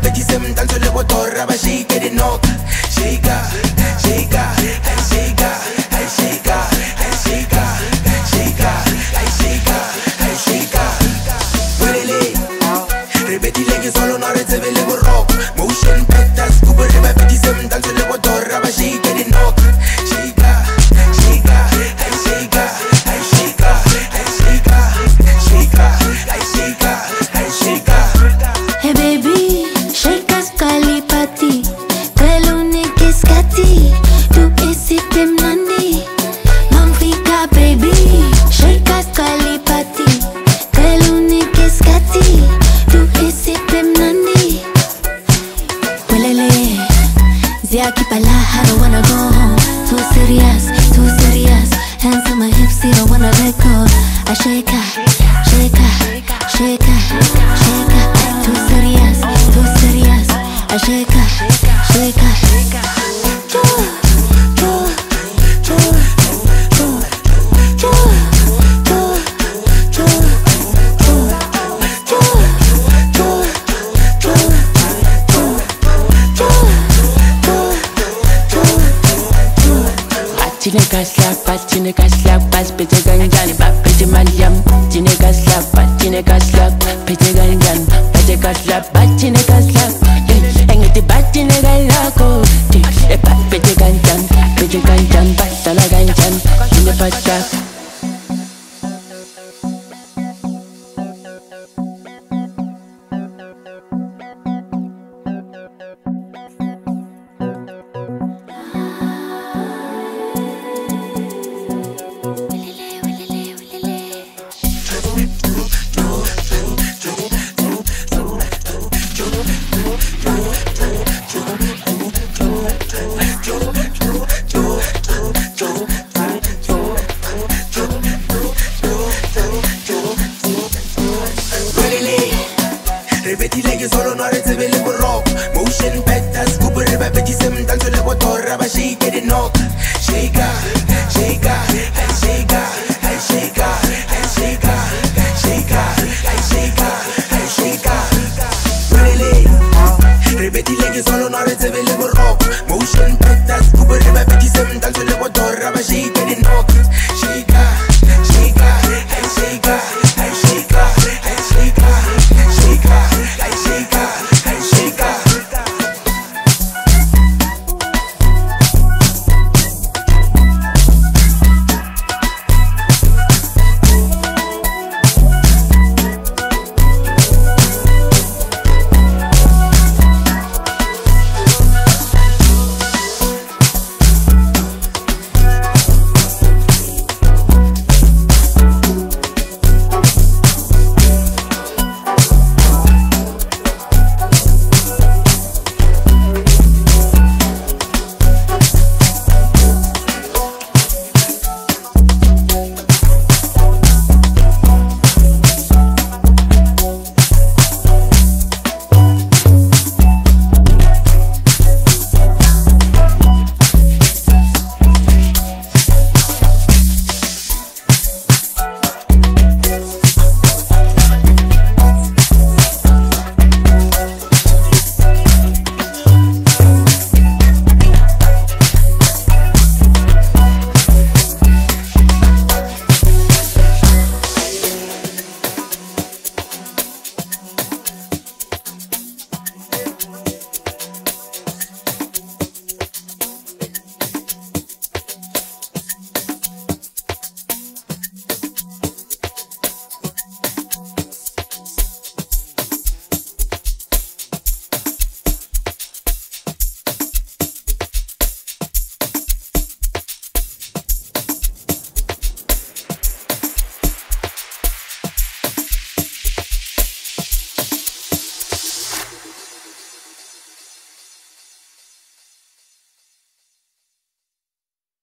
vedi sembra tanto le motorra, ma shake it knock. Shake, shake, hey shake, hey shake, hey shake, shake, hey shake, hey shake. Quelle ripeti lei che solo non riceve le con rock. Motion petta, scopri ma vedi sembra tanto le motorra, ma shake it knock. Shake, shake, hey shake, hey shake, hey shake, shake, hey shake, hey shake. Hey baby, shake a scali pati, quello che scatti, tu e siete mandi, manfica baby, shake a scali pati, quello che scatti, tu e siete mandi. Welele, zia kipala, I don't wanna go home. Too serious, hands on my hips, I don't wanna let go. I shake her, shake her, shake her, shake her. Too serious, I shake her, shake her. Cine caslap, pas pete gangan, ba pete maliam. Cine caslap, pete gangan, pete caslap, cine caslap. Engeti ba cine galako, e ba pete gangan, ba tala gangan, cine paslap. Ripeti lei che solo non riceve le con rock. Motion petta, scopri ma vedi sembra tanto le motorra, ma shake it knock. Shake, shake, hey shake, hey shake, hey shake, shake, hey shake, hey shake. Ripeti lei che solo non riceve le